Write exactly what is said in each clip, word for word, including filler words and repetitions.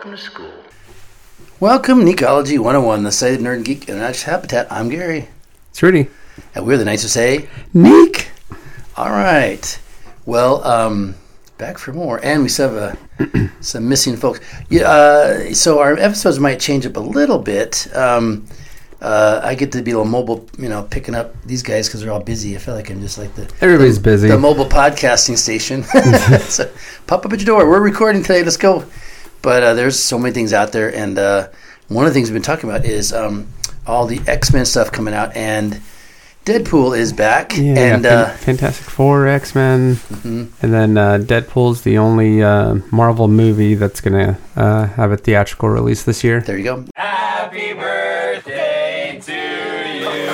Welcome to school. Welcome, Necology one oh one, the site of Nerd and Geek International Habitat. I'm Gary. It's Rudy. And we're the Knights who say, Neek! All right. Well, um, back for more. And we still have uh, some missing folks. Yeah, uh, so our episodes might change up a little bit. Um, uh, I get to be a little mobile, you know, picking up these guys because they're all busy. I feel like I'm just like the... Everybody's the, busy. The mobile podcasting station. So, pop up at your door. We're recording today. Let's go. But uh, there's so many things out there, and uh, one of the things we've been talking about is um, all the X-Men stuff coming out, and Deadpool is back. Yeah, and yeah. uh, Fantastic Four, X-Men, mm-hmm. and then uh, Deadpool's the only uh, Marvel movie that's going to uh, have a theatrical release this year. There you go. Happy birthday to you.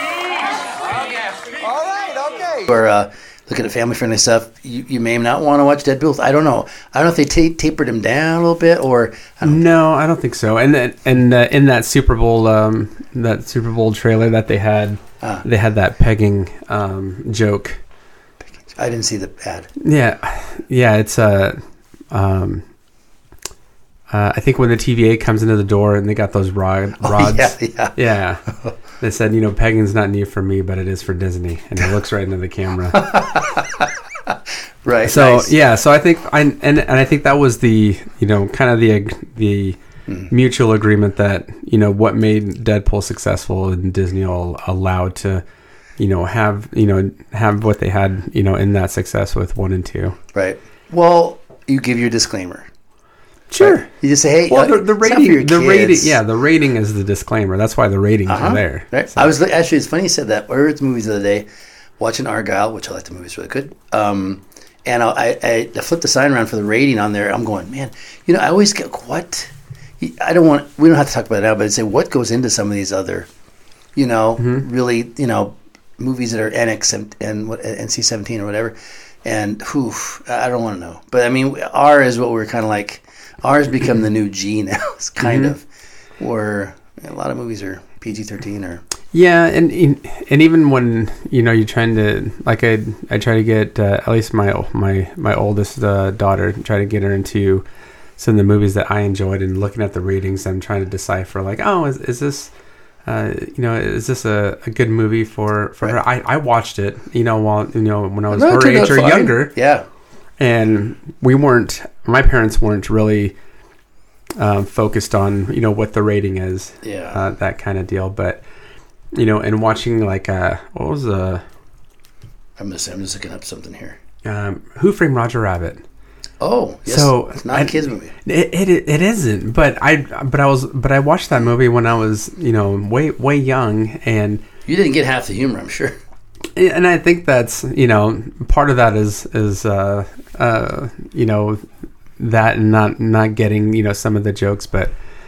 All right, okay. We're uh, looking at family-friendly stuff. You, you may not want to watch Deadpool. I don't know. I don't know if they ta- tapered him down a little bit, or I don't No, I don't think so. And that, and uh, in that Super Bowl, um, that Super Bowl trailer that they had, Ah. they had that pegging um, joke. I didn't see the ad. Yeah, yeah. It's uh, um, uh, I think when the T V A comes into the door and they got those rod, rods. Oh, yeah, yeah. Yeah. They said, you know, pegging's not new for me, but it is for Disney. And he looks right into the camera. Right. So, nice. yeah, so I think, I, and and I think that was the, you know, kind of the the mm. mutual agreement that, you know, what made Deadpool successful and Disney all allowed to, you know, have, you know, have what they had, you know, in that success with one and two. Right. Well, you give your disclaimer. Sure. Right? You just say, hey, Well, uh, the, the it's not for your rating, the rating, kids. yeah, the rating is the disclaimer. That's why the ratings Uh-huh. are there. Right. So- I was actually. It's funny you said that. I heard the movies the other day, watching Argyle, which I like the movies really good. Um, and I, I, I flipped the sign around for the rating on there. I'm going, man. You know, I always get what. I don't want. We don't have to talk about it now, but I'd say what goes into some of these other, you know, Mm-hmm. really, you know, movies that are N X and, and what N C seventeen or whatever. And whew, I don't want to know. But I mean, R is what we're kind of like. R's become the new G now. It's kind Mm-hmm. of where a lot of movies are P G thirteen or. Yeah, and and even when, you know, you're trying to, like, I I try to get uh, at least my my my oldest uh, daughter, try to get her into some of the movies that I enjoyed, and looking at the ratings, I'm trying to decipher, like, oh, is is this, uh, you know, is this a, a good movie for, for Right. her? I, I watched it, you know, while you know when I was No, it her turned age out or fine. younger, Yeah. and we weren't, my parents weren't really um, focused on, you know, what the rating is, Yeah. uh, that kind of deal, but. You know, and watching, like, uh, what was the... I'm just, I'm just looking up something here. Um, Who Framed Roger Rabbit? Oh, yes. So, It's not I- a kids movie. It, it it isn't, but I but I was but I watched that movie when I was, you know, way way young, and You didn't get half the humor, I'm sure. and I think that's, you know, part of that is is uh, uh, you know, that and not not getting, you know, some of the jokes, but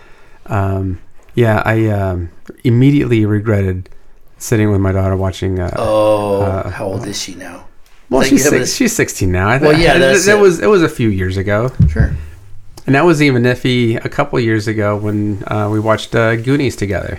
um. Yeah, I um, immediately regretted sitting with my daughter watching. Uh, Oh, uh, how old is she now? well, Like, she's you have six, a- she's sixteen now. I Well, th- yeah, it- that's it, it. was it was a few years ago, Sure. and that was even iffy a couple of years ago when uh, we watched uh, Goonies together.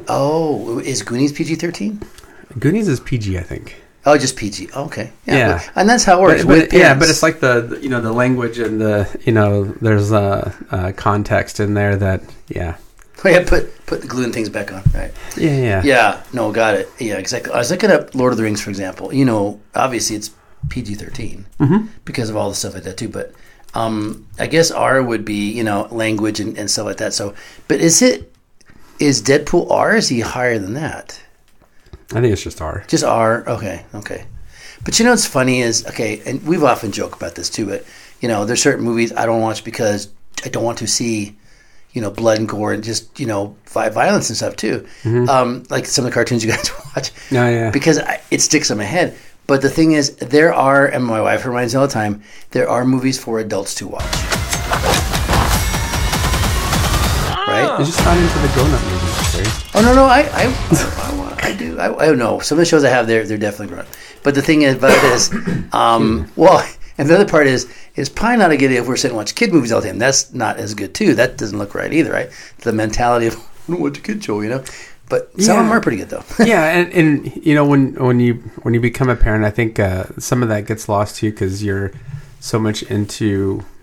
Oh, is Goonies P G thirteen? Goonies is P G, I think. Oh, just P G. Okay. Yeah. but- and that's how it works. But, with but, yeah, parents. but it's like the the- you know the language and the you know there's uh, uh, context in there that yeah Oh, yeah, put, put the gluing things back on, right? yeah yeah Yeah, no, got it. Yeah, exactly. I was looking up Lord of the Rings, for example. You know, obviously it's P G thirteen mm-hmm. because of all the stuff like that, too. But um, I guess R would be, you know, language and, and stuff like that. So, but is it, is Deadpool R? Is he higher than that? I think it's just R. Just R? Okay, okay. But you know what's funny is, okay, and we've often joked about this, too, but, you know, there's certain movies I don't watch because I don't want to see, you know, blood and gore and just, you know, vi- violence and stuff too. Mm-hmm. Um, like some of the cartoons you guys watch. Oh, yeah. Because I, it sticks in my head. But the thing is, there are, and my wife reminds me all the time, there are movies for adults to watch. Right? You're just not into the grown-up movies, right? Oh, no, no, I I, I, I do. I, I don't know. Some of the shows I have, they're, they're definitely grown. But the thing is, about it is, um, well, and the other part is, it's probably not a good idea if we're sitting and watch kid movies all the time. That's not as good, too. That doesn't look right either, right? The mentality of, I don't watch a kid show, you know? But some Yeah. of them are pretty good, though. Yeah, and, and you know when when you when you become a parent, I think uh, some of that gets lost too because you're so much into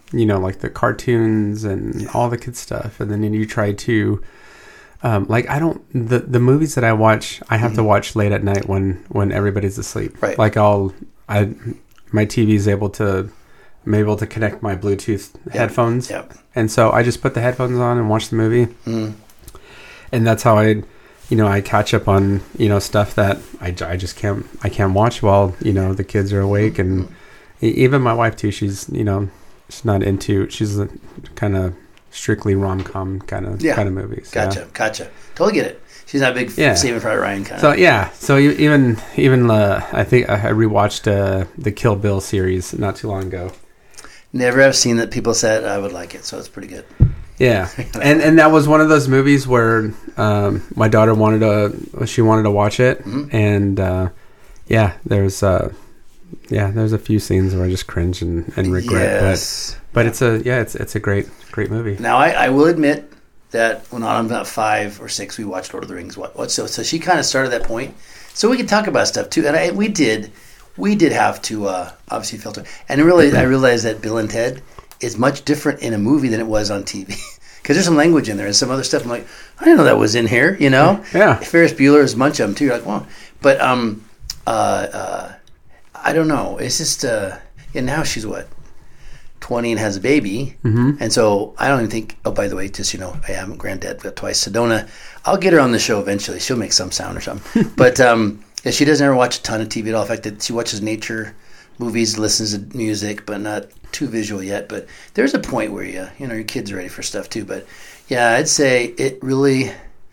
you know, like the cartoons and yeah. all the kid stuff, and then you try to, um, like I don't the the movies that I watch, I have mm-hmm. to watch late at night when when everybody's asleep. Right. Like I'll I my T V is able to I'm able to connect my Bluetooth yep. headphones, yep. and so I just put the headphones on and watch the movie, mm. and that's how I. You know, I catch up on, you know, stuff that I, I just can't, I can't watch while, you know, the kids are awake. And even my wife too, she's, you know, she's not into, she's a kind of strictly rom-com kind of, yeah. kind of movies. Gotcha. Yeah. Gotcha. Totally get it. She's not a big yeah. Saving Private Ryan kind so, of. So, yeah. So even, even, uh, I think I rewatched uh, the Kill Bill series not too long ago. Never have seen that. People said I would like it. So it's pretty good. Yeah, and and that was one of those movies where um, my daughter wanted to, she wanted to watch it, mm-hmm. and uh, yeah, there's uh, yeah, there's a few scenes where I just cringe and, and regret, yes. but but it's a yeah, it's it's a great great movie. Now I, I will admit that when I'm about five or six, we watched Lord of the Rings. What, what so so she kind of started that point, so we could talk about stuff too, and I, we did we did have to uh, obviously filter, and really I realized that Bill and Ted is much different in a movie than it was on T V. Because there's some language in there and some other stuff. I'm like, I didn't know that was in here, you know? Yeah. Ferris Bueller's a bunch of them, too. You're like, well. But um, uh, uh, I don't know. It's just, uh, and now she's what? twenty and has a baby. Mm-hmm. And so I don't even think, oh, by the way, just, you know, I am granddad got twice. Sedona, I'll get her on the show eventually. She'll make some sound or something. But um, yeah, she doesn't ever watch a ton of T V at all. In fact, she watches nature movies, listens to music, but not too visual yet. But there's a point where you you know your kids are ready for stuff too. But yeah, I'd say it really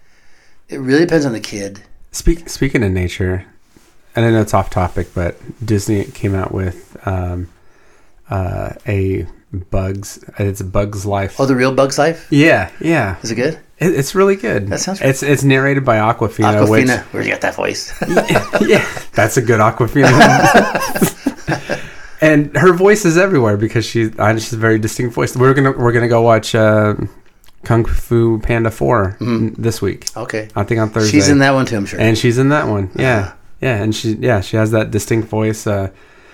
it really depends on the kid. Speak, speaking of nature, and I know it's off topic, but Disney came out with um, uh, a Bugs. It's a Bugs Life. Oh, the real Bugs Life. Yeah, yeah. Is it good? It, it's really good. That sounds. It's it's narrated by Aquafina. Aquafina, which, where'd you get that voice? yeah, yeah, that's a good Aquafina. And her voice is everywhere because she uh, she's a very distinct voice. We're gonna we're gonna go watch uh, Kung Fu Panda four mm. this week. Okay, I think on Thursday. She's in that one too, I'm sure. And she's in that one. Yeah, uh-huh. yeah, and she yeah she has that distinct voice. Uh,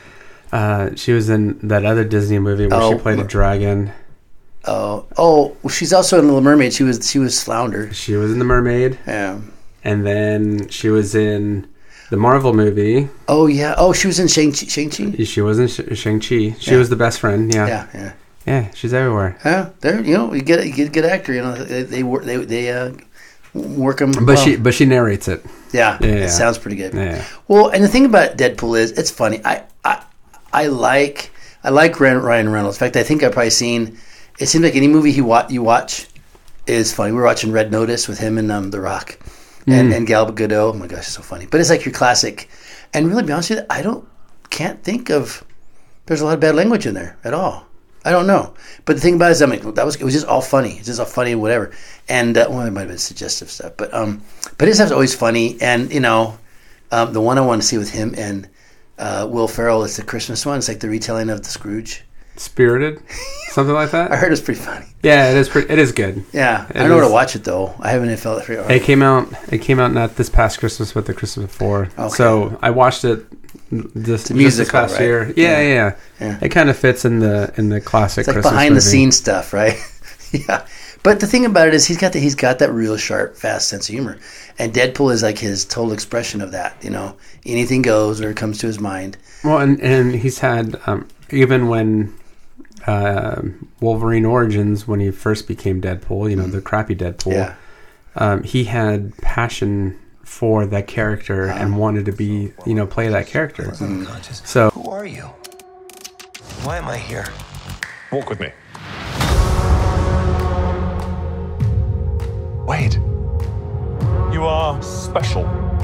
uh, she was in that other Disney movie where oh, she played a dragon. Oh, oh, well, she's also in Little Mermaid. She was she was Flounder. She was in The Mermaid. Yeah, and then she was in the Marvel movie. Oh, yeah. Oh, she was in Shang-Chi. Shang-Chi? She was in Sh- Shang-Chi. She yeah. was the best friend, yeah. Yeah, yeah. Yeah, she's everywhere. Yeah, there. You know, you get you get a good actor. You know, they they work they they uh, work them. But well. she but she narrates it. Yeah, yeah, it yeah. sounds pretty good. Yeah. Well, and the thing about Deadpool is, it's funny. I I I like I like Ryan Reynolds. In fact, I think I've probably seen. It seems like any movie he wa- you watch is funny. We were watching Red Notice with him and um, The Rock and, mm. and Gal Gadot. Oh my gosh, it's so funny. But it's like your classic. And really, to be honest with you, I don't can't think of. There's a lot of bad language in there at all. I don't know. But the thing about it is, I mean, that was it was just all funny. It's just all funny and whatever. And uh, well, it might have been suggestive stuff, but um, but his stuff's always funny. And you know, um, the one I want to see with him and uh, Will Ferrell is the Christmas one. It's like the retelling of the Scrooge. Spirited, something like that. I heard it's pretty funny. Yeah, it is. Pretty, it is good. Yeah, it I don't know is. where to watch it though. I haven't even felt it. For it came out. It came out not this past Christmas, but the Christmas before. Okay. So I watched it this, it's musical, this past right? year. Yeah, yeah. yeah. yeah. It kind of fits in the in the classic. It's like Christmas behind movie. the scenes stuff, right? Yeah. But the thing about it is, he's got the, he's got that real sharp, fast sense of humor, and Deadpool is like his total expression of that. You know, anything goes, or it comes to his mind. Well, and and he's had um, even when. Uh, Wolverine Origins, when he first became Deadpool, you know, mm-hmm. the crappy Deadpool, yeah. um, he had passion for that character uh-huh. and wanted to be, you know, play that character. Mm-hmm. So, who are you? Why am I here? Walk with me. Wait. You are special.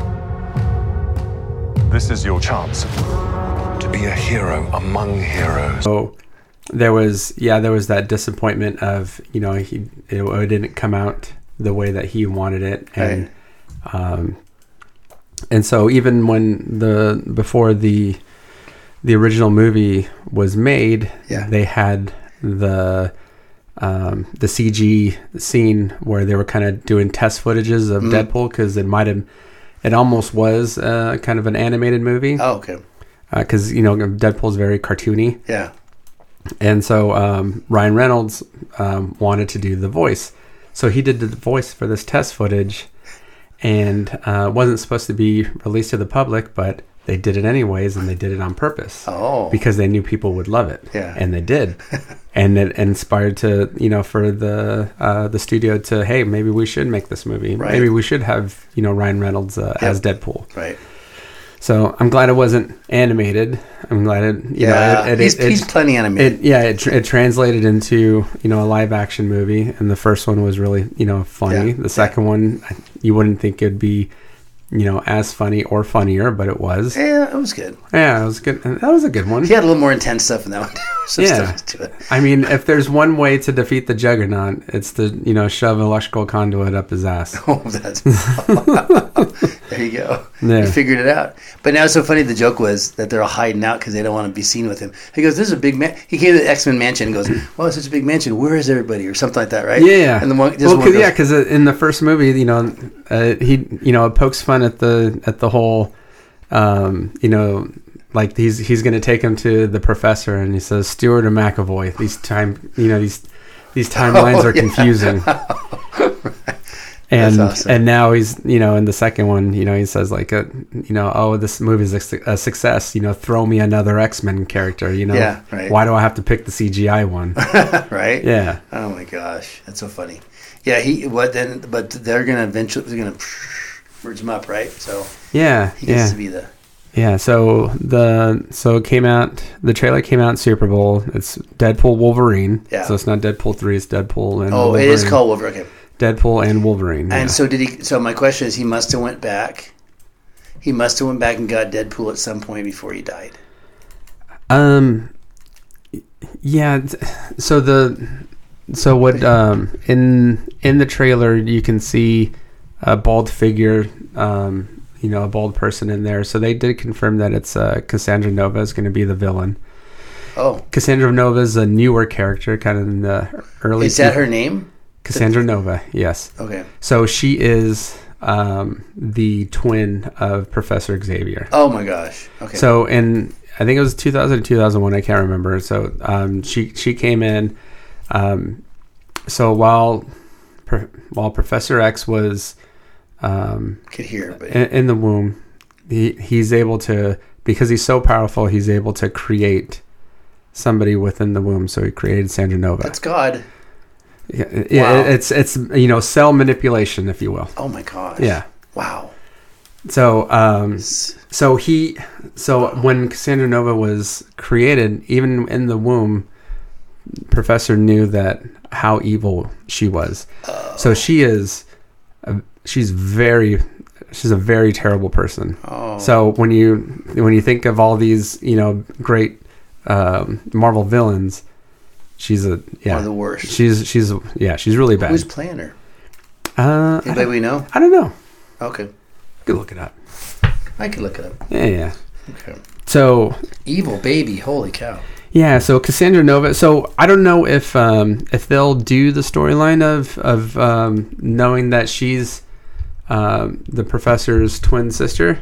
This is your chance to be a hero among heroes. So, there was, yeah, there was that disappointment of, you know, he it, it didn't come out the way that he wanted it, and right. um, and so even when the before the the original movie was made, yeah. they had the um, the C G scene where they were kind of doing test footages of mm. Deadpool because it might have, it almost was uh, kind of an animated movie. Oh, okay. Because uh, you know Deadpool's very cartoony. Yeah. And so um, Ryan Reynolds um, wanted to do the voice. So he did the voice for this test footage, and uh, wasn't supposed to be released to the public, but they did it anyways, and they did it on purpose. Oh. Because they knew people would love it. Yeah. And they did. And it inspired to, you know, for the uh, the studio to, hey, maybe we should make this movie. Right. Maybe we should have, you know, Ryan Reynolds uh, Yep. as Deadpool. Right. So I'm glad it wasn't animated. I'm glad it, you Yeah. know, it, it, he's, it, he's it, plenty animated. it yeah, it, tr- it translated into, you know, a live action movie, and the first one was really, you know, funny. Yeah. The second one, you wouldn't think it'd be, you know, as funny or funnier, but it was. yeah, it was good. Yeah, it was good. That was a good one. He had a little more intense stuff in that one. Some Yeah. stuff to it. I mean, if there's one way to defeat the Juggernaut, it's to, you know, shove electrical conduit up his ass. Oh, that's there you go. Yeah. You figured it out. But now it's so funny. The joke was that they're all hiding out because they don't want to be seen with him. He goes, "This is a big man." He came to the X-Men mansion and goes, "Well, it's such a big mansion. Where is everybody?" Or something like that, right? Yeah. And the one, just well, one cause, goes, yeah, because in the first movie, you know, uh, he, you know, pokes fun at the at the whole, um, you know, like he's he's going to take him to the professor, and he says, "Stewart or McAvoy." These time, you know, these these timelines Oh, are yeah. confusing. And That's awesome. and now he's, you know, in the second one, you know, he says like, a, you know, oh, this movie is a, su- a success. You know, throw me another X-Men character. You know, Yeah, right. Why do I have to pick the C G I one? right? Yeah. Oh my gosh, that's so funny. Yeah, he what then? But they're gonna eventually they're gonna merge him up, right? So Yeah. he gets Yeah. to be the Yeah, so the so it came out. The trailer came out in Super Bowl. It's Deadpool Wolverine. Yeah. So it's not Deadpool three. It's Deadpool and oh, Wolverine. it is called Wolverine. Okay. Deadpool and Wolverine. And yeah. so did he? So my question is, he must have went back. He must have went back and got Deadpool at some point before he died. um, yeah. t- So the so what um in in the trailer you can see a bald figure, um, you know, a bald person in there. So they did confirm that it's uh, Cassandra Nova is going to be the villain. Oh, Cassandra Nova is a newer character, kind of in the early. is that her name? Cassandra Nova, yes. Okay. So she is um, the twin of Professor Xavier. Oh my gosh. Okay. So in I think it was two thousand or two thousand one, I can't remember. So um, she she came in. Um, so while pro, while Professor X was um, could hear, but in, in the womb, he he's able to, because he's so powerful, he's able to create somebody within the womb. So he created Sandra Nova. that's God. Yeah, yeah, Wow. it's it's you know, cell manipulation, if you will. Oh my gosh. Yeah. Wow. So um, so he so when Cassandra Nova was created, even in the womb, Professor knew that how evil she was. Oh. So she is a, she's very she's a very terrible person. Oh. So when you when you think of all these, you know, great um, Marvel villains, she's a yeah One of the worst. She's she's yeah she's really bad. Who's playing her? Uh, I Anybody don't, we know? I don't know. Okay. Could look it up. I could look it up. Yeah, yeah. Okay. So Evil baby. Holy cow. yeah, so Cassandra Nova. So I don't know if um, if they'll do the storyline of of um, knowing that she's um, the professor's twin sister.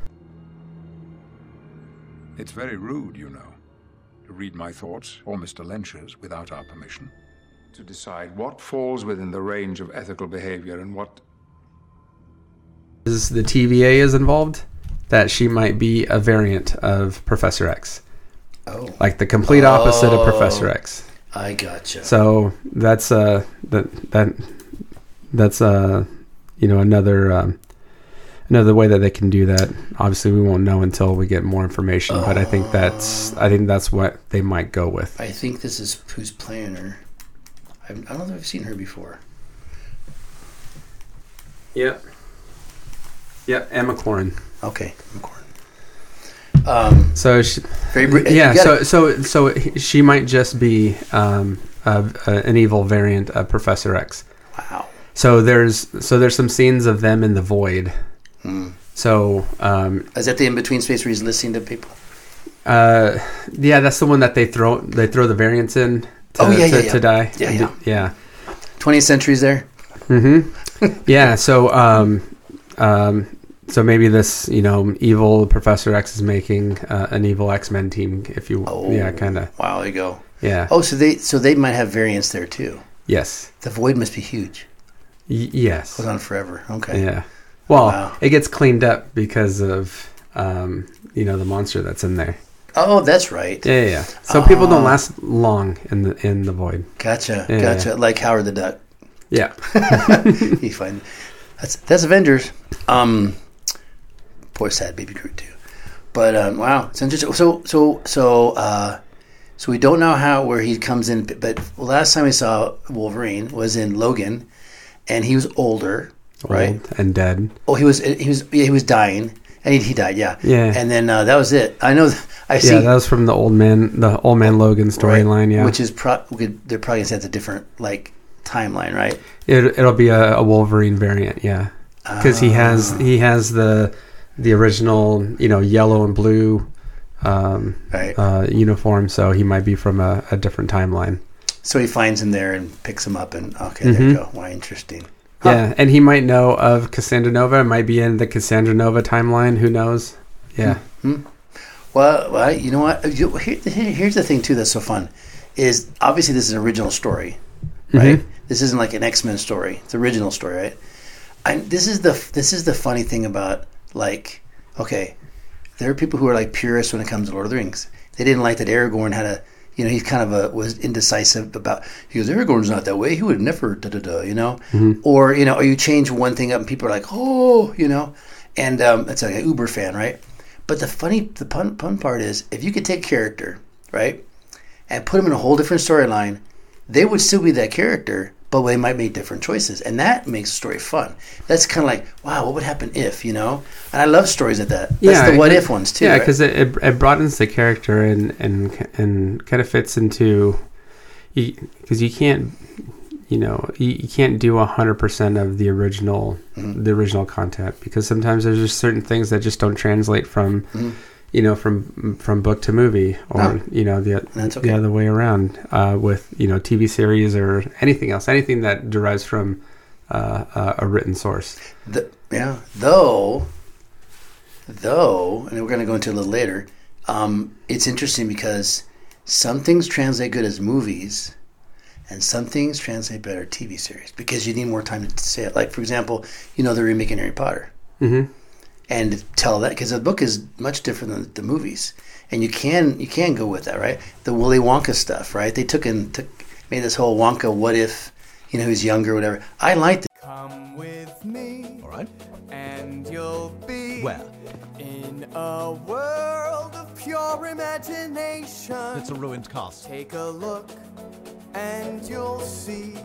It's very rude, you know, to read my thoughts, or Mister Lynch's, without our permission. To decide what falls within the range of ethical behavior and what... Is the T V A is involved? That she might be a variant of Professor X, Oh. like the complete opposite Oh. of Professor X. I gotcha. So that's uh that that that's uh you know another um, another way that they can do that. Obviously, we won't know until we get more information. But I think that's I think that's what they might go with. I think this is who's playing her. I've, I don't know if I've seen her before. Yep. Yep. Emma Corrin. Okay. McCorn. Um, So she, very br- yeah. you gotta- So so so she might just be um a, a, an evil variant of Professor X. wow. So there's so there's some scenes of them in the void. Hmm. So um, Is that the in between space where he's listening to people? Uh, yeah, that's the one that they throw they throw the variants in to, Oh, yeah, to, yeah, yeah. to die. Yeah, yeah. yeah. twentieth century's there. Mm-hmm. Yeah. So, um, um, so maybe this, you know, evil Professor X is making uh, an evil X-Men team, if you, Oh. yeah, kind of. Wow, there you go. Yeah. Oh, so they so they might have variants there too. Yes. The void must be huge. Y- yes. Goes on forever. Okay. Yeah. Well, Wow. it gets cleaned up because of um, you know, the monster that's in there. Oh, that's right. Yeah, yeah. yeah. So people don't last long in the in the void. Gotcha. Yeah, gotcha. yeah. Like Howard the Duck. Yeah. You find that's that's Avengers. Um, poor sad baby Groot too. But um, wow, it's interesting. So so so uh, so we don't know how where he comes in. But last time we saw Wolverine was in Logan, and he was older, right? Old and dead. Oh, he was he was yeah, he was dying, and he, he died. Yeah. Yeah. And then uh, that was it. I know. I see. Yeah, that was from the old man, the old man Logan storyline. Yeah, Which is pro- we could, they're probably gonna say it's a different like timeline, right? it, it'll be a, a Wolverine variant. Yeah, because he has he has the the original, you know, yellow and blue um, Right. uh, uniform, so he might be from a, a different timeline. So he finds him there and picks him up, and okay, there you go. Why interesting. Huh. Yeah, and he might know of Cassandra Nova. It might be in the Cassandra Nova timeline. Who knows? Yeah. Well, well, you know what? You- Here, here- here's the thing too that's so fun, is obviously this is an original story, right? This isn't like an X-Men story. It's an original story, right? I, this is the this is the funny thing about like, okay, there are people who are like purists when it comes to Lord of the Rings. They didn't like that Aragorn had a, you know, he's kind of a was indecisive about. He goes, Aragorn's not that way. He would never da da da, you know, or you know, or you change one thing up and people are like, oh, you know, and um, it's like an Uber fan, right? But the funny, the pun, pun part is, if you could take character, right, and put them in a whole different storyline, they would still be that character, but they might make different choices, and that makes the story fun. That's kind of like, wow, what would happen if, you know? And I love stories like that. That's Yeah, the what it- if ones too. Yeah, right? because it, it it broadens the character and and and kind of fits into, because you can't, you know, you, you can't do a hundred percent of the original the original content, because sometimes there's just certain things that just don't translate from, you know, from from book to movie, or No. you know the That's okay. the other way around uh, with, you know, T V series or anything else, anything that derives from uh, uh, a written source. The, yeah, though, though, and we're going to go into it a little later. Um, it's interesting because some things translate good as movies, and some things translate better T V series because you need more time to say it. Like, for example, you know, they're remaking Harry Potter, Mm-hmm. and to tell that because the book is much different than the movies, and you can you can go with that, right? The Willy Wonka stuff, right? They took and took made this whole Wonka what if, you know, he was younger, or whatever. I liked it. Come with me, All right. and you'll be Where? in a world of pure imagination. It's a ruined castle. Take a look, and you'll see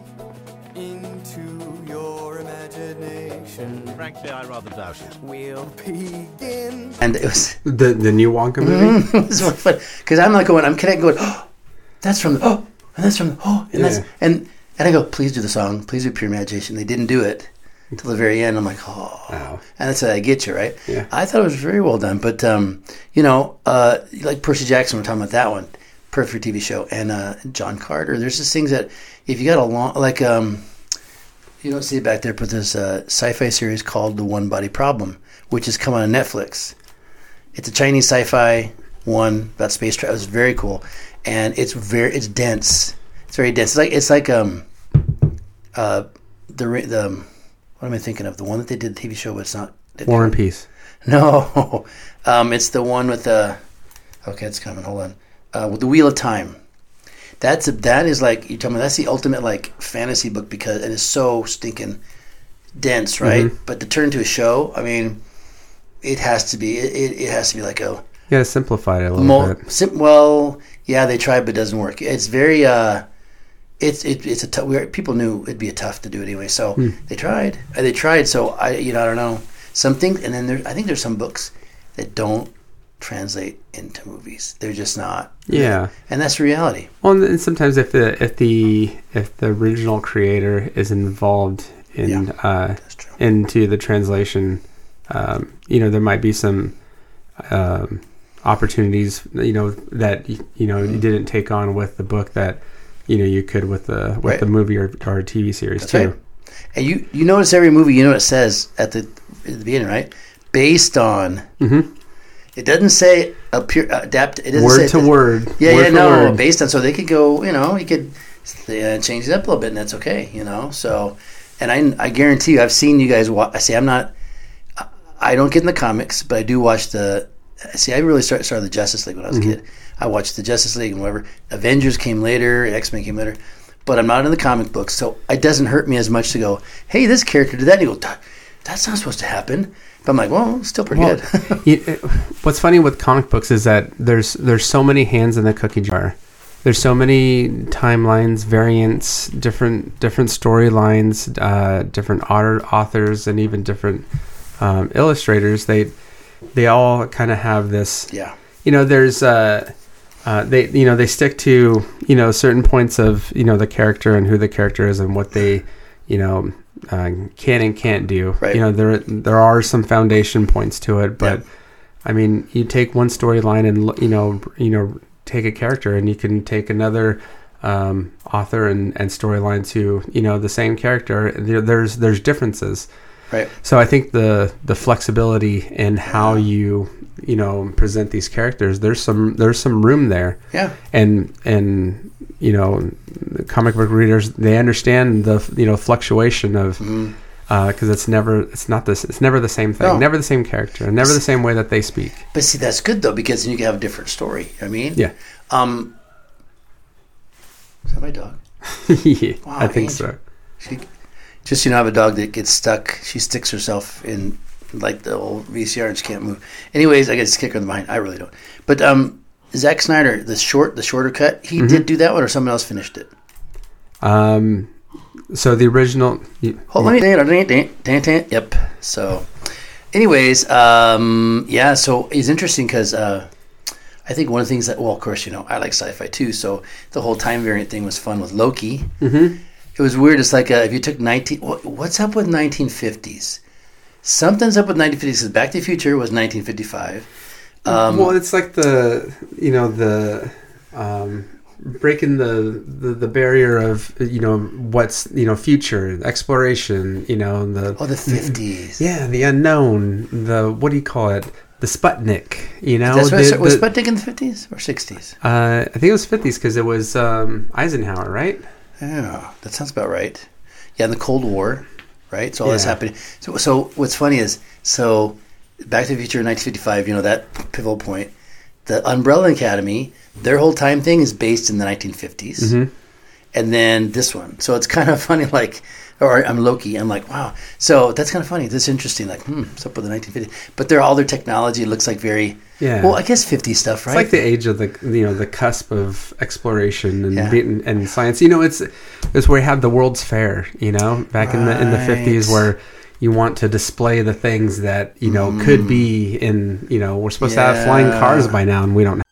into your imagination. Frankly, I rather doubt it. We'll begin. And it was The the new Wonka movie. it was really fun because I'm not going. I'm connecting. Going. Oh, that's from the. Oh, and that's from the. Oh, and that's Yeah. and and I go. Please do the song. Please do Pure Imagination. They didn't do it until the very end. I'm like, oh, Wow. and that's how I get you, right? Yeah. I thought it was very well done, but um, you know, uh, like Percy Jackson, we're talking about that one, perfect T V show, and uh, John Carter. There's just things that if you got a long like um. You don't see it back there, but there's a sci-fi series called The One Body Problem, which has come on Netflix. It's a Chinese sci-fi one about space travel. It's very cool, and it's very it's dense. It's very dense. It's like it's like um uh the the what am I thinking of? The one that they did the T V show, but it's not. War and Peace. No, um, it's the one with the. Okay, it's coming. Hold on. Uh, with the Wheel of Time. That's a, that is like you're talking about. That's the ultimate like fantasy book because it is so stinking dense, right? Mm-hmm. But to turn to a show, I mean, it has to be. It, it, it has to be like a. You gotta simplify it a little Mo- bit. sim- well, yeah, they tried, but it doesn't work. It's very. Uh, it's it, it's a tough. We people knew it'd be a tough to do it anyway, so Hmm. they tried. Uh, They tried. So I, you know, I don't know some things, and then there. I think there's some books that don't translate into movies. They're just not. Yeah. And that's reality. Well, and then sometimes if the if the if the original creator is involved in Yeah, uh, that's true. into the translation, um, you know, there might be some um, opportunities, you know, that you know Mm-hmm. you didn't take on with the book that you know you could with the with Right. the movie or, or T V series That's too. right. And you you notice every movie, you know what it says at the at the beginning, right? Based on. Mm-hmm. It doesn't say appear, adapt. It doesn't word say to it, word. Yeah, word yeah, for no, word. based on so they could go. You know, you could uh, change it up a little bit, and that's okay. You know, so and I, I guarantee you, I've seen you guys. Wa- I see, I'm not. I don't get in the comics, but I do watch the. See, I really started started the Justice League when I was Mm-hmm. a kid. I watched the Justice League and whatever. Avengers came later, X-Men came later, but I'm not in the comic books, so it doesn't hurt me as much to go, hey, this character did that, and you go, that's not supposed to happen. But I'm like, well, it's still pretty Well, good. you, it, what's funny with comic books is that there's there's so many hands in the cookie jar. There's so many timelines, variants, different different storylines, uh, different author, authors, and even different um, illustrators. They they all kind of have this. Yeah. You know, there's uh, uh, they you know they stick to you know certain points of you know the character and who the character is and what they you know. Uh, can and can't do. Right. You know, there there are some foundation points to it, but Yep. I mean, you take one storyline and you know, you know, take a character, and you can take another um, author and, and storyline to you know the same character. There, there's there's differences. Right. So I think the the flexibility in how you you know present these characters, there's some there's some room there. Yeah. And and you know, comic book readers, they understand the you know fluctuation of because Mm-hmm. uh, it's never it's not this it's never the same thing, No. never the same character, and never the same way that they speak. But see, that's good, though, because then you can have a different story. I mean? Yeah. Um, is that my dog? yeah, Wow, I think Angel. so. She, just, you know, I have a dog that gets stuck. She sticks herself in, like, the old V C R and she can't move. Anyways, I guess kick her in the behind. I really don't. But um, Zack Snyder, the short, the shorter cut, he Mm-hmm. did do that one, or someone else finished it? Um, so the original. You, Hold on. Yep. So, anyways, um, yeah, so it's interesting because uh, I think one of the things that, well, of course, you know, I like sci-fi too, so the whole time variant thing was fun with Loki. Mm-hmm. It was weird. It's like uh, if you took nineteen, what, what's up with nineteen fifties? Something's up with nineteen fifties. Because Back to the Future was nineteen fifty-five. Um, well, it's like the you know the um, breaking the, the the barrier of you know what's you know future exploration. You know the oh, the fifties. yeah, the unknown. The what do you call it? The Sputnik. You know, That's what, the, was the, Sputnik in the fifties or sixties? Uh, I think it was fifties because it was um, Eisenhower, right? Yeah, that sounds about right. Yeah, in the Cold War, right? So all this Yeah. happening. So, so what's funny is, so Back to the Future in nineteen fifty-five, you know, that pivotal point, the Umbrella Academy, their whole time thing is based in the nineteen fifties. Mm-hmm. And then this one. So it's kind of funny, like, or I'm Loki. I'm like, wow. So that's kind of funny. That's interesting. Like, hmm, what's up with the nineteen fifties? But they're all their technology. It looks like very, Yeah. well, I guess fifties stuff, right? It's like the age of the you know the cusp of exploration and Yeah. being, and science. You know, it's it's where you have the World's Fair. You know, back in the in the fifties, Right. where you want to display the things that you know could be in. You know, we're supposed to have flying Yeah. cars by now, and we don't.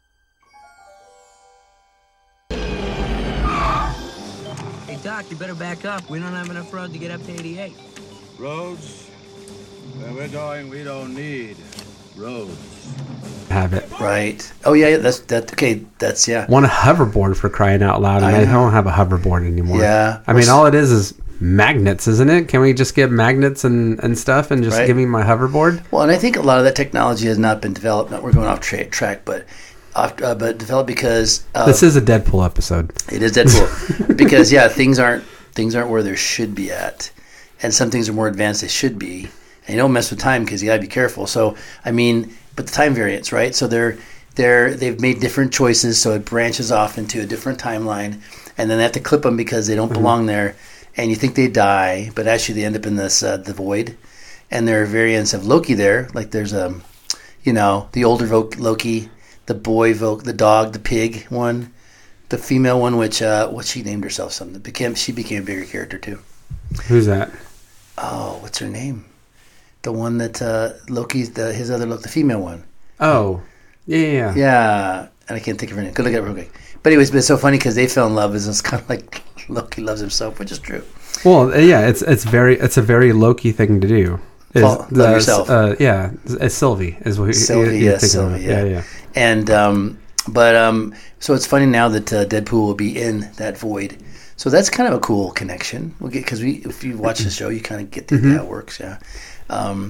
Hey, Doc, you better back up. We don't have enough road to get up to eighty-eight. Roads? Where we're going, we don't need roads. Have it. Right. Oh, yeah, that's, that, okay, that's, yeah. Want a hoverboard for crying out loud, and I I, know. don't have a hoverboard anymore. Yeah. I mean, all it is is magnets, isn't it? Can we just get magnets and, and stuff and just Right. give me my hoverboard? Well, and I think a lot of that technology has not been developed. Not, we're going off tra- track, but off, uh, but developed because uh, This is a Deadpool episode. it is Deadpool. Because yeah, things aren't things aren't where they should be at, and some things are more advanced they should be. And you don't mess with time because you gotta be careful. So I mean, but the time variants, right? So they're they're they've made different choices, so it branches off into a different timeline, and then they have to clip them because they don't Mm-hmm. belong there. And you think they die, but actually they end up in this uh, the void. And there are variants of Loki there, like there's um, you know, the older Vo- Loki, the boy Vo- the dog, the pig one, the female one, which uh, what she named herself something. Became she became a bigger character too. Who's that? Oh, what's her name? The one that uh, Loki's the his other look, the female one. Oh, yeah, yeah, yeah. Yeah, and I can't think of her name. Go look at it real quick. But anyways, but it's so funny because they fell in love. And it's kind of like Loki loves himself, which is true. Well, yeah, it's it's very it's a very Loki thing to do. Is Fall- love the- yourself. Uh, yeah, it's Sylvie is what you- Sylvie, you, you yes, think of Sylvie, it. yeah. yeah, yeah. And um, but um, so it's funny now that uh, Deadpool will be in that void. So that's kind of a cool connection. We'll get because we if you watch the show, you kind of get the, how it works. Yeah. Um,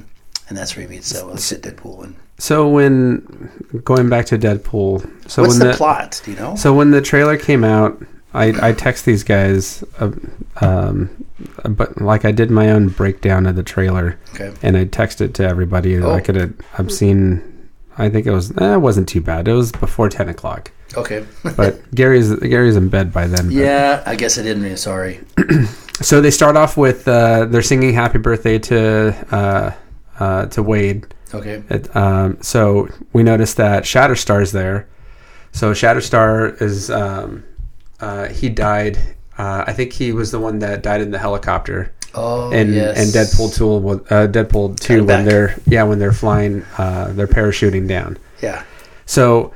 And that's where he meets uh, Deadpool. And so when going back to Deadpool, so what's when the, the plot? Do you know? So when the trailer came out, I I text these guys, uh, um, but like I did my own breakdown of the trailer, okay. and I texted to everybody. Oh. I could have I've seen. I think it was eh, it wasn't too bad. It was before ten o'clock. Okay. But Gary's Gary's in bed by then. But. Yeah, I guess I didn't. Really, sorry. So they start off with uh, they're singing "Happy Birthday" to uh, uh, to Wade. Okay. It, um, so we noticed that Shatterstar's there. So Shatterstar is um, uh, he died. Uh, I think he was the one that died in the helicopter. Oh, and yes. and Deadpool two, uh, Deadpool two, when they're yeah when they're flying, uh, they're parachuting down. Yeah. So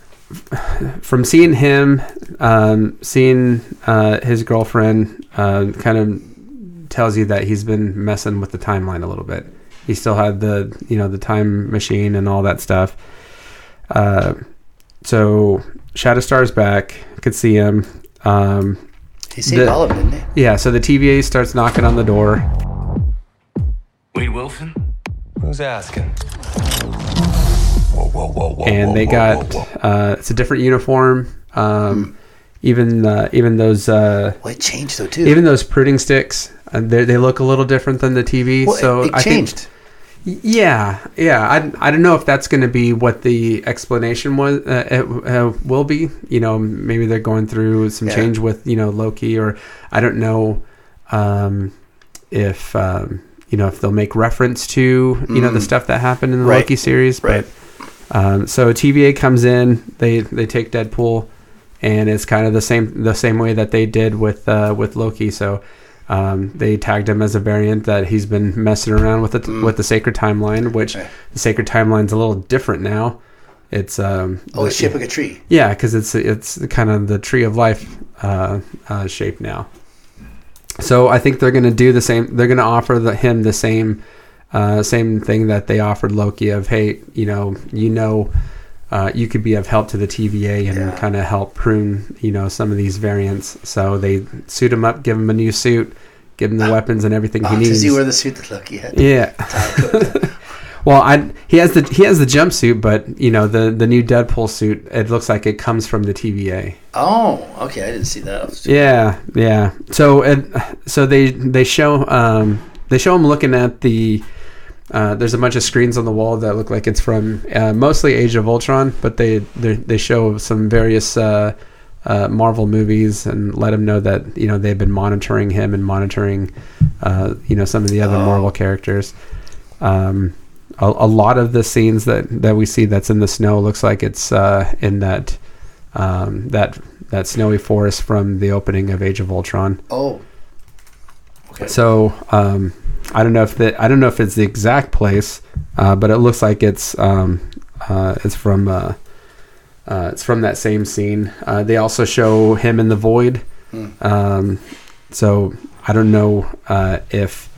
from seeing him, um, seeing uh, his girlfriend, uh, kind of tells you that he's been messing with the timeline a little bit. He still had the you know the time machine and all that stuff. Uh, so Shatterstar's back. Could see him. Um, he seemed all of it, didn't he? Yeah. So the T V A starts knocking on the door. Wade Wilson? Who's asking? Whoa, whoa, whoa, whoa, and they whoa, got whoa, whoa. Uh, it's a different uniform. Um, mm. Even uh, even those uh, well, it changed though too. Even those pruning sticks, uh, they they look a little different than the T V. Well, so it, it I changed. Think, yeah, yeah. I, I don't know if that's going to be what the explanation was. Uh, it uh, will be. You know, maybe they're going through some yeah. change with you know Loki, or I don't know um, if um, you know if they'll make reference to you mm. know the stuff that happened in the right. Loki series. Right. But um, so T V A comes in. They they take Deadpool, and it's kind of the same the same way that they did with uh, with Loki. So. Um, they tagged him as a variant that he's been messing around with the mm. with the Sacred Timeline, which right. the Sacred Timeline's a little different now. It's um, oh, it's shaped like a tree. Yeah, because it's it's kind of the Tree of Life uh, uh, shape now. So I think they're going to do the same. They're going to offer the, him the same uh, same thing that they offered Loki of, hey, you know, you know. Uh, you could be of help to the T V A and yeah. kind of help prune, you know, some of these variants. So they suit him up, give him a new suit, give him the uh, weapons and everything uh, he needs. Does he wear the suit that Loki had? Yeah. Well, I he has the he has the jumpsuit, but you know the the new Deadpool suit. It looks like it comes from the T V A. Oh, okay. I didn't see that. Yeah, yeah. So it, so they they show um they show him looking at the. Uh, there's a bunch of screens on the wall that look like it's from uh, mostly Age of Ultron, but they they show some various uh, uh, Marvel movies and let him know that you know they've been monitoring him and monitoring uh, you know some of the other oh. Marvel characters. Um, a, a lot of the scenes that, that we see that's in the snow looks like it's uh, in that um, that that snowy forest from the opening of Age of Ultron. Oh, okay. So. Um, I don't know if that I don't know if it's the exact place, uh, but it looks like it's um, uh, it's from uh, uh, it's from that same scene. Uh, they also show him in the void, mm. um, so I don't know uh, if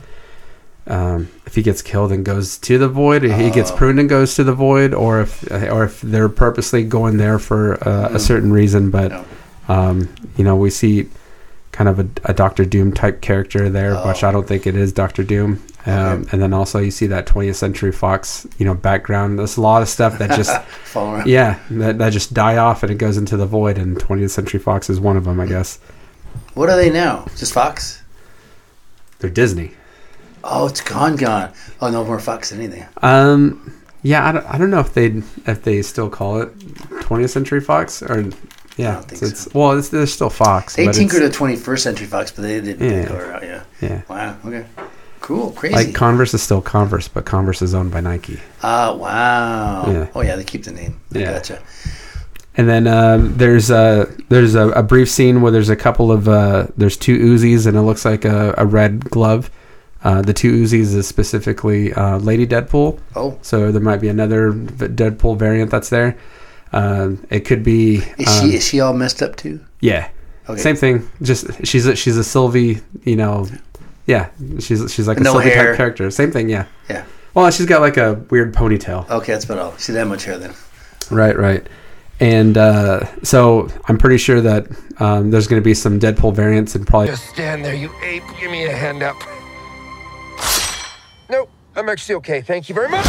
um, if he gets killed and goes to the void, or he gets pruned and goes to the void, or if or if they're purposely going there for uh, mm. a certain reason. But no. um, you know, we see. Kind of a, a Doctor Doom type character there, oh. which I don't think it is Doctor Doom. Um, okay. And then also you see that twentieth Century Fox, you know, background. There's a lot of stuff that just, yeah, that, that just die off and it goes into the void. And twentieth Century Fox is one of them, I guess. What are they now? Just Fox? They're Disney. Oh, it's gone, gone. Oh, no more Fox than anything. Um, yeah, I don't, I don't know if they if they still call it twentieth Century Fox or. Yeah, I don't think it's, so. Well, it's, there's still Fox. They tinkered to twenty-first Century Fox, but they didn't yeah. go out. Yeah. Yeah. Wow. Okay. Cool. Crazy. Like Converse is still Converse, but Converse is owned by Nike. Ah, uh, wow. Yeah. Oh yeah, they keep the name. I yeah. Gotcha. And then um, there's a there's a, a brief scene where there's a couple of uh, there's two Uzis and it looks like a, a red glove. Uh, the two Uzis is specifically uh, Lady Deadpool. Oh. So there might be another Deadpool variant that's there. Um, it could be. Is um, she is she all messed up too? Yeah. Okay. Same thing. Just she's a, she's a Sylvie. You know. Yeah. She's she's like a no Sylvie hair. type character. Same thing. Yeah. Yeah. Well, she's got like a weird ponytail. Okay, that's about all. She that much hair then. Right. Right. And uh, so I'm pretty sure that um, there's going to be some Deadpool variants and probably. Just stand there, you ape. Give me a hand up. Nope. I'm actually okay. Thank you very much.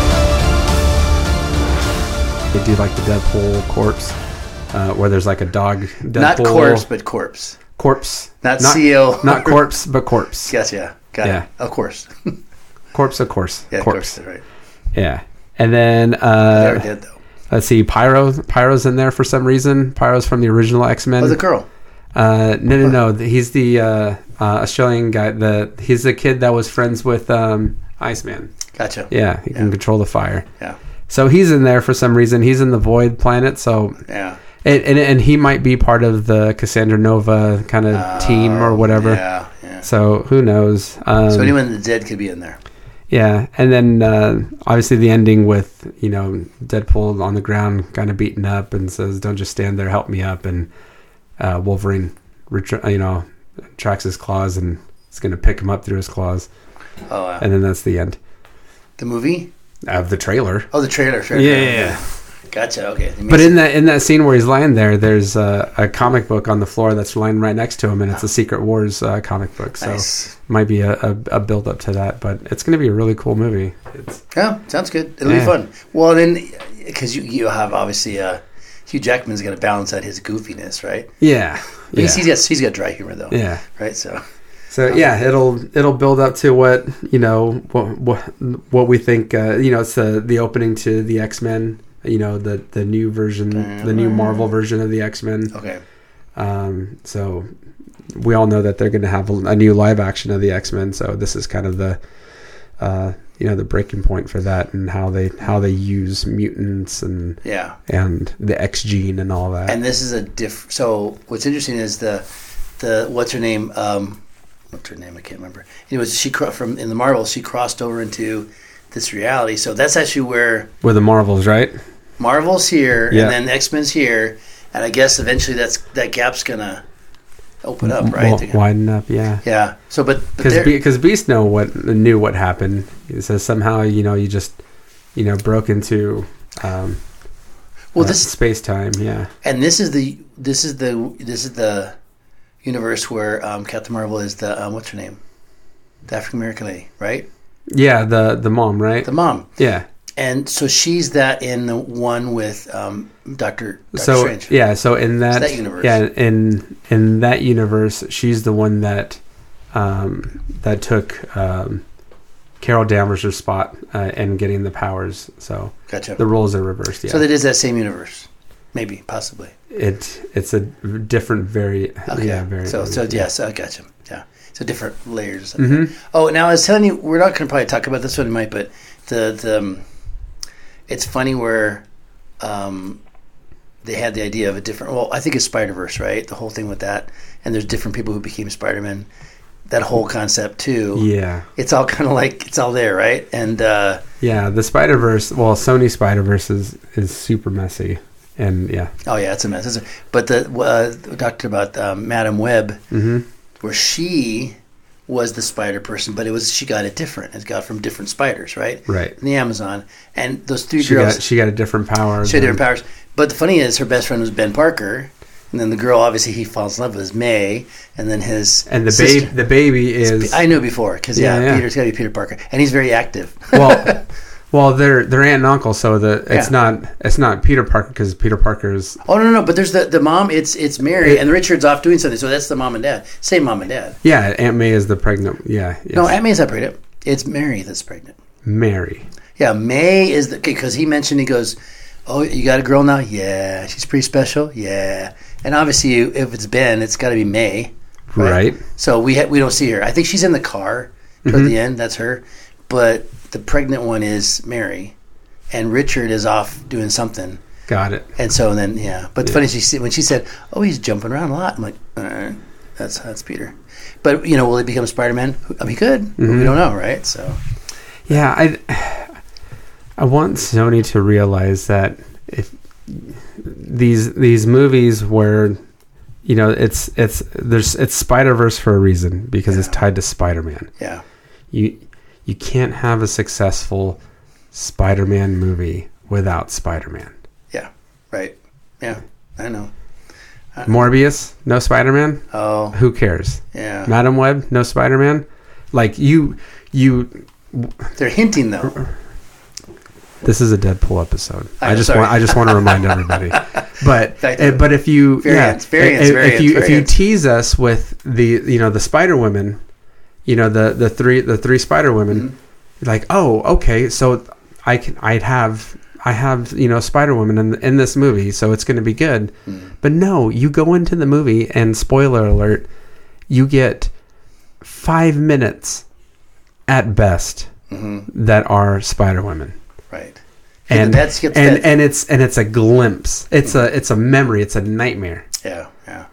They do like the Deadpool corpse, uh, where there's like a dog. Deadpool. Not corpse, but corpse. Corpse. Not, not seal. Not corpse, but corpse. Yes, yeah. Got yeah. it. Of course. Corpse, of course. Yeah, corpse. Of course, right. Yeah. And then, uh, never did, though. Let's see, Pyro. Pyro's in there for some reason. Pyro's from the original X-Men. Oh, the girl. Uh, no, no, no. He's the uh, uh, Australian guy. The He's the kid that was friends with um, Iceman. Gotcha. Yeah, he can yeah. control the fire. Yeah. So he's in there for some reason. He's in the Void Planet. So yeah. And, and, and he might be part of the Cassandra Nova kind of uh, team or whatever. Yeah, yeah. So who knows? Um, so anyone that's dead could be in there. Yeah, and then uh, obviously the ending with, you know, Deadpool on the ground kind of beaten up and says, "Don't just stand there, help me up." And uh, Wolverine, retri- you know, tracks his claws and is going to pick him up through his claws. Oh, wow. And then that's the end. The movie? Of the trailer. Oh, the trailer. Sure. Yeah, yeah, yeah. Gotcha. Okay. But in that in that scene where he's lying there, there's uh, a comic book on the floor that's lying right next to him, and it's a Secret Wars uh, comic book. So nice. Might be a, a, a build up to that, but it's going to be a really cool movie. It's, yeah, sounds good. It'll yeah. be fun. Well, then, because you you have obviously uh, Hugh Jackman's going to balance out his goofiness, right? Yeah. But yeah. He's, he's got he's got dry humor though. Yeah. Right. So. So yeah, it'll it'll build up to what you know what what, what we think. Uh, you know, it's the the opening to the X-Men. You know, the the new version, the new Marvel version of the X-Men. Okay. Um, so we all know that they're going to have a, a new live action of the X-Men. So this is kind of the, uh, you know, the breaking point for that and how they how they use mutants and yeah and the X gene and all that. And this is a diff. So what's interesting is the the what's her name? Um, what's her name? I can't remember. Anyways, she cro- from in the Marvel, she crossed over into this reality. So that's actually where where the Marvels, right? Marvel's here, yeah. and then X-Men's here, and I guess eventually that's that gap's gonna open up, right? W- widen up, yeah, yeah. So, but because because Be- Beast know what knew what happened. He says somehow you know you just you know broke into um, well uh, this space time, yeah. And this is the this is the this is the universe where um, Captain Marvel is the um, what's her name, the African American lady, right? Yeah, the the mom, right? The mom, yeah. And so she's that in the one with um, Doctor So Strange. yeah, so in that, that universe, yeah, in in that universe, she's the one that um, that took um, Carol Danvers' spot uh, and getting the powers. So gotcha. The roles are reversed. Yeah. So that is that same universe, maybe, possibly. It it's a different very okay. yeah very so so yes, I gotcha. Yeah, so different layers. Mm-hmm. Oh, now I was telling you, we're not going to probably talk about this one, might, but the the. Um, it's funny where um, they had the idea of a different. Well, I think it's Spider-Verse, right? The whole thing with that, and there's different people who became Spider-Man. That whole concept too. Yeah, it's all kind of like it's all there, right? And uh, yeah, the Spider-Verse. Well, Sony Spider-Verse is is super messy, and yeah. Oh yeah, it's a mess. It's a, but the uh, we talked about um, Madam Web, mm-hmm. where she was the spider person, but it was she got it different. It got from different spiders, right? Right. In the Amazon, and those three she girls, got, she got a different power. She had different powers. But the funny is, her best friend was Ben Parker, and then the girl, obviously, he falls in love with is May, and then his and the baby, the baby is. I knew before because yeah, yeah, yeah, Peter's got to be Peter Parker, and he's very active. Well. Well, they're they're aunt and uncle, so the it's yeah. not it's not Peter Parker because Peter Parker's. Oh no, no, but there's the, the mom. It's it's Mary, it, and Richard's off doing something, so that's the mom and dad. Same mom and dad. Yeah, Aunt May is the pregnant. Yeah, yes. No, Aunt May's not pregnant. It's Mary that's pregnant. Mary. Yeah, May is the because he mentioned he goes, "Oh, you got a girl now? Yeah, she's pretty special. Yeah." And obviously, if it's Ben, it's got to be May, right? right. So we ha- we don't see her. I think she's in the car toward mm-hmm. the end. That's her, but the pregnant one is Mary, and Richard is off doing something. Got it. And so then yeah, but yeah. funny she when she said, "Oh, he's jumping around a lot," I'm like, uh, "That's that's Peter." But you know, will he become Spider-Man? I mean, he could. Mm-hmm. But we don't know, right? So yeah, I I want Sony to realize that if these these movies where you know it's it's there's it's Spider-Verse for a reason because yeah. it's tied to Spider-Man. Yeah, you you can't have a successful Spider-Man movie without Spider-Man. Yeah, right. Yeah, I know. I Morbius, no Spider-Man. Oh, who cares? Yeah. Madam Web, no Spider-Man. Like you, you, They're hinting though. This is a Deadpool episode. I, I just sorry. want I just want to remind everybody. But Back uh, to- but if you Variants, yeah, variants, if, variants, if you if you variants. tease us with the you know the Spider Women, you know the the three the three Spider Women, Mm-hmm. you're like, oh, okay, so I can I'd have I have you know Spider Woman in in this movie, so it's going to be good. Mm. But no, you go into the movie and spoiler alert, you get five minutes at best Mm-hmm. that are Spider Women. Right. And that's gets and, that- and it's and it's a glimpse. It's a it's a memory. It's a nightmare. Yeah, yeah.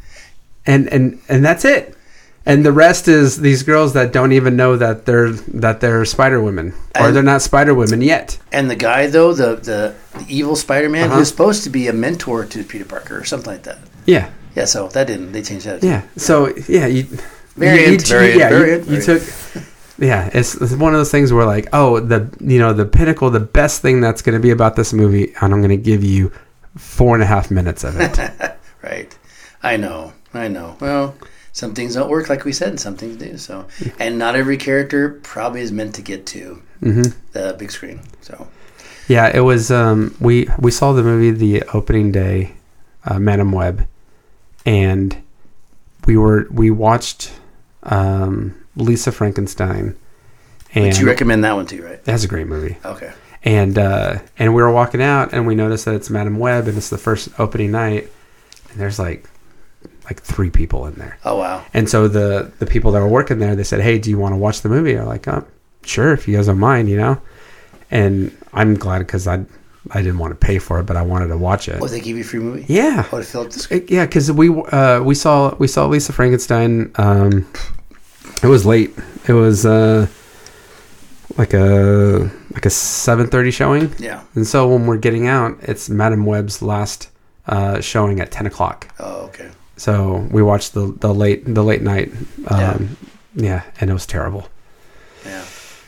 And and and that's it. And the rest is these girls that don't even know that they're that they're Spider Women or And- they're not Spider Women yet. And the guy though, the the, the evil Spider-Man, Uh-huh. who's supposed to be a mentor to Peter Parker or something like that. Yeah. Yeah. So that didn't. They changed that. Yeah. So yeah, you Variant, you, you, variant, yeah, you- variant, you, variant. took yeah, it's, it's one of those things where like, oh, the you know the pinnacle, the best thing that's going to be about this movie, and I'm going to give you four and a half minutes of it. Right. I know. I know. Well, some things don't work like we said, and some things do. So, and not every character probably is meant to get to Mm-hmm. the big screen. So, Yeah, it was. Um, we we saw the movie the opening day, uh, Madam Web, and we were we watched um, Lisa Frankenstein. And but you recommend that one too, right? That's a great movie. Okay. And uh, and we were walking out, and we noticed that it's Madam Web, and it's the first opening night, and there's like like three people in there. Oh wow. And so the the people that were working there, they said, "Hey, do you want to watch the movie?" I'm like, "Oh, sure, if you guys don't mind, you know." And I'm glad because I I didn't want to pay for it, but I wanted to watch it. Oh, they give you a free movie? Yeah. Oh, to fill up the It- yeah, because we uh, we saw we saw Lisa Frankenstein. Um, it was late. It was uh, like a like a seven thirty showing. Yeah. And so when we're getting out, it's Madam Web's last uh, showing at ten o'clock. Oh, okay. So we watched the the late the late night. Um, yeah. yeah, and it was terrible. Yeah.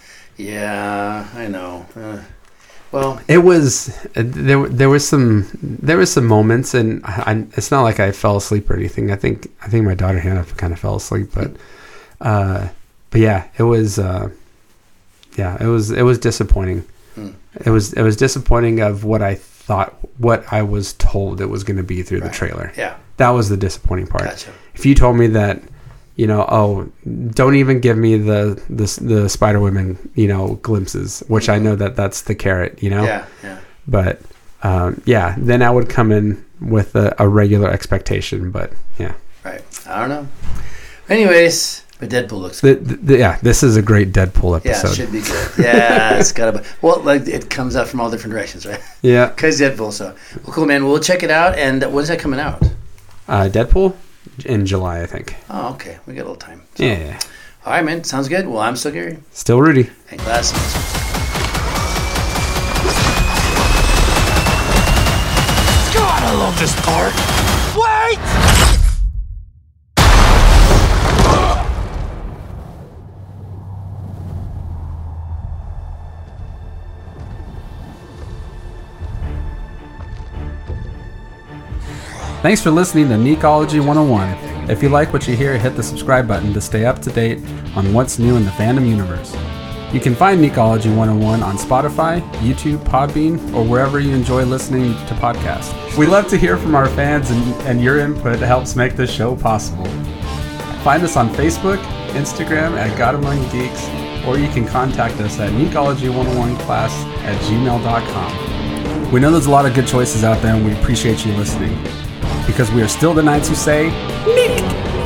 Yeah, I know. Uh, well, It was uh, there. There was some there was some moments, and I, I, it's not like I fell asleep or anything. I think I think my daughter Hannah kind of fell asleep, but uh, but yeah, it was uh, yeah, it was it was disappointing. Hmm. It was it was disappointing of what I thought, what I was told it was going to be through Right. the trailer. Yeah. That was the disappointing part. Gotcha. If you told me that, you know, oh, don't even give me the the, the Spider Women, you know, glimpses, which I know that that's the carrot, you know. Yeah, yeah. But um, yeah, then I would come in with a, a regular expectation. But yeah, Right. I don't know. Anyways, but Deadpool looks the, good. the, yeah, this is a great Deadpool Yeah, episode. it should be good. Yeah, it's got a well, like it comes out from all different directions, right? Yeah. Because Deadpool. So, well, cool, man. We'll check it out. And when's that coming out? Uh, Deadpool in July, I think. Oh, okay. We got a little time. So, Yeah. All right, man. Sounds good. Well, I'm still Gary. Still Rudy. And glasses. God, I love this part. Wait! Thanks for listening to Neekology one oh one. If you like what you hear, hit the subscribe button to stay up to date on what's new in the fandom universe. You can find Neekology one oh one on Spotify, YouTube, Podbean, or wherever you enjoy listening to podcasts. We love to hear from our fans, and, and your input helps make this show possible. Find us on Facebook, Instagram at God Among Geeks, or you can contact us at Neekology one oh one class at gmail dot com. We know there's a lot of good choices out there, and we appreciate you listening. Because we are still the Knights who say, Neek!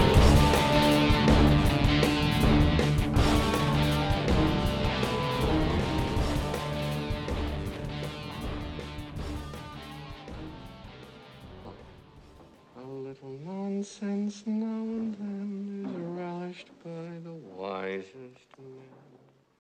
A little nonsense now and then is relished by the wisest men.